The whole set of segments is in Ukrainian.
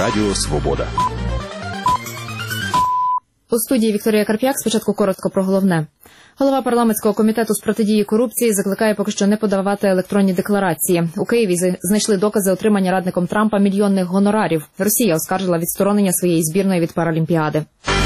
Радіо Свобода. У студії Вікторія Карп'як. Спочатку коротко про головне. Голова парламентського комітету з протидії корупції закликає поки що не подавати електронні декларації. У Києві знайшли докази отримання радником Трампа мільйонних гонорарів. Росія оскаржила відсторонення своєї збірної від Паралімпіади.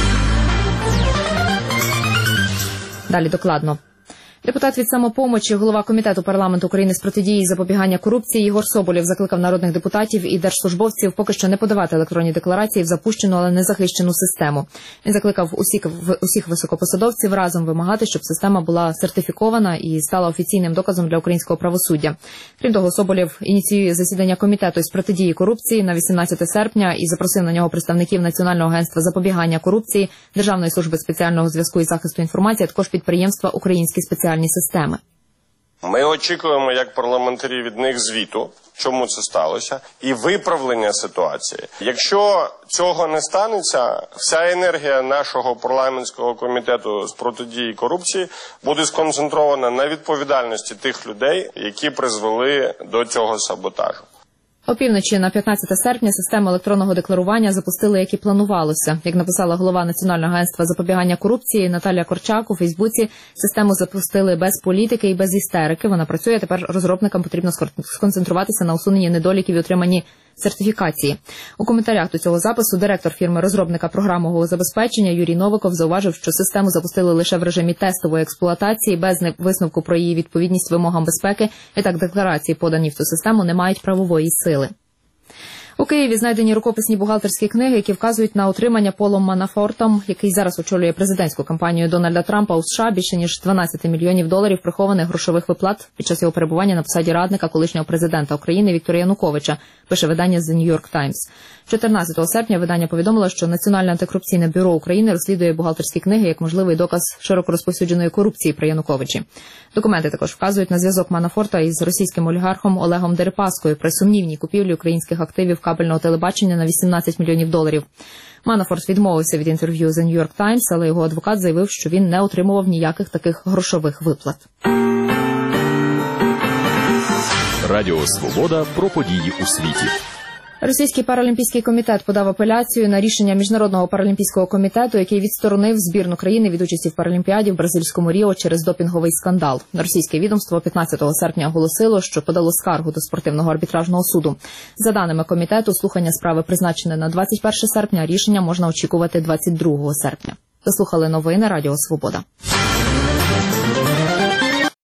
Далі докладно. Депутат від «Самопомочі», голова Комітету парламенту України з протидії і запобігання корупції Єгор Соболєв закликав народних депутатів і держслужбовців поки що не подавати електронні декларації в запущену, але не захищену систему. Він закликав усіх високопосадовців разом вимагати, щоб система була сертифікована і стала офіційним доказом для українського правосуддя. Крім того, Соболєв ініціює засідання Комітету із протидії корупції на 18 серпня і запросив на нього представників Національного агентства запобігання корупції, Державної служби спеціального зв'язку і захисту інформації, а також підприємства «Українські спеціальні системи». Ми очікуємо, як парламентарі, від них звіту, чому це сталося, і виправлення ситуації. Якщо цього не станеться, вся енергія нашого парламентського комітету з протидії корупції буде сконцентрована на відповідальності тих людей, які призвели до цього саботажу. Опівночі на 15 серпня систему електронного декларування запустили, як і планувалося. Як написала голова Національного агентства запобігання корупції Наталія Корчак у Фейсбуці, систему запустили без політики і без істерики. Вона працює, тепер розробникам потрібно сконцентруватися на усуненні недоліків і отриманні сертифікації. У коментарях до цього запису директор фірми-розробника програмного забезпечення Юрій Новиков зауважив, що систему запустили лише в режимі тестової експлуатації, без висновку про її відповідність вимогам безпеки, і так декларації, подані в цю систему, не мають правової сили. У Києві знайдені рукописні бухгалтерські книги, які вказують на отримання Полом Манафортом, який зараз очолює президентську кампанію Дональда Трампа у США, більше ніж 12 мільйонів доларів прихованих грошових виплат під час його перебування на посаді радника колишнього президента України Віктора Януковича, пише видання The New York Times. 14 серпня видання повідомило, що Національне антикорупційне бюро України розслідує бухгалтерські книги як можливий доказ широко розповсюдженої корупції при Януковичі. Документи також вказують на зв'язок Манафорта із російським олігархом Олегом Дерипаскою при сумнівній купівлі українських активів кабельного телебачення на 18 мільйонів доларів. Манафорт відмовився від інтерв'ю The New York Times, але його адвокат заявив, що він не отримував ніяких таких грошових виплат. Радіо Свобода про події у світі. Російський паралімпійський комітет подав апеляцію на рішення Міжнародного паралімпійського комітету, який відсторонив збірну країни від участі в Паралімпіаді в бразильському Ріо через допінговий скандал. Російське відомство 15 серпня оголосило, що подало скаргу до спортивного арбітражного суду. За даними комітету, слухання справи призначене на 21 серпня, а рішення можна очікувати 22 серпня. Заслухали новини Радіо Свобода.